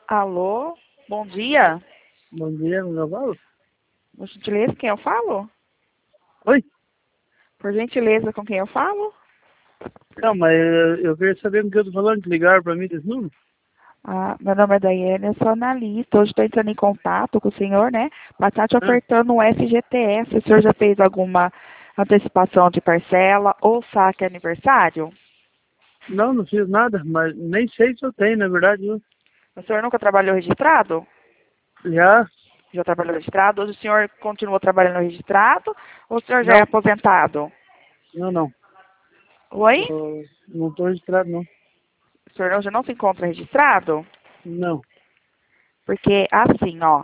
Alô, bom dia. Bom dia, meu falo? Por gentileza, quem eu falo? Oi? Por gentileza, com quem eu falo? Não, mas eu queria saber com que eu tô falando, que ligaram pra mim desse número. Ah, meu nome é Daiane, eu sou analista. Hoje estou entrando em contato com o senhor, né? Para estar te Ah, ofertando um FGTS. O senhor já fez alguma antecipação de parcela ou saque aniversário? não, não fiz nada, mas nem sei se eu tenho, na verdade, viu? O senhor nunca trabalhou registrado? Já? Já trabalhou registrado? Hoje o senhor continua trabalhando registrado ou o senhor já é Não, aposentado? não. Oi? Não tô registrado, não. O senhor hoje não se encontra registrado? Não. Porque, assim, ó,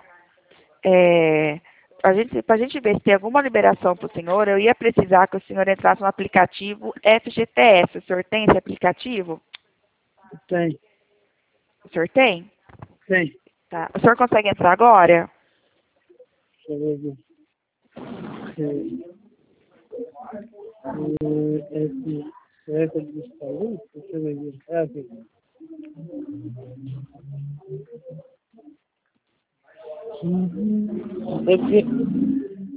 para a gente ver se tem alguma liberação para o senhor, eu ia precisar que o senhor entrasse no aplicativo FGTS. O senhor tem esse aplicativo? Tem, O senhor tem? tem. Tá. O senhor consegue entrar agora? Deixa eu ver aqui. Esse de saúde? Deixa eu ver aqui. É aqui. Aqui.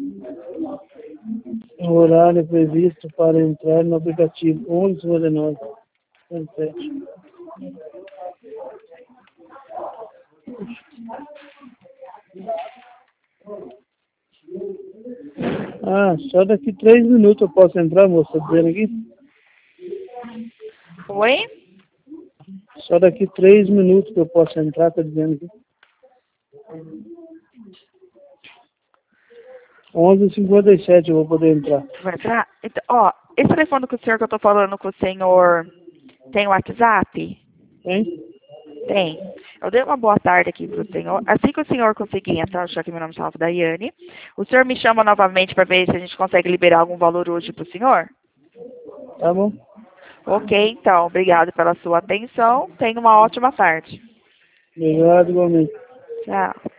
O horário previsto para entrar no aplicativo 11h59. 17. Ah, só daqui 3 minutos eu posso entrar, moça, tá dizendo aqui? Oi? Só daqui 3 minutos que eu posso entrar, tá dizendo aqui. 11h57 eu vou poder entrar. Vai entrar? Então, ó, esse telefone que eu tô falando com o senhor tem WhatsApp? Hein? Tem. Eu dei uma boa tarde aqui para o senhor. Assim que o senhor conseguir entrar, já que meu nome é Salvo Daiane, o senhor me chama novamente para ver se a gente consegue liberar algum valor hoje para o senhor? Tá bom? Ok, então. Obrigado pela sua atenção. Tenha uma ótima tarde. Obrigado, igualmente. Tchau.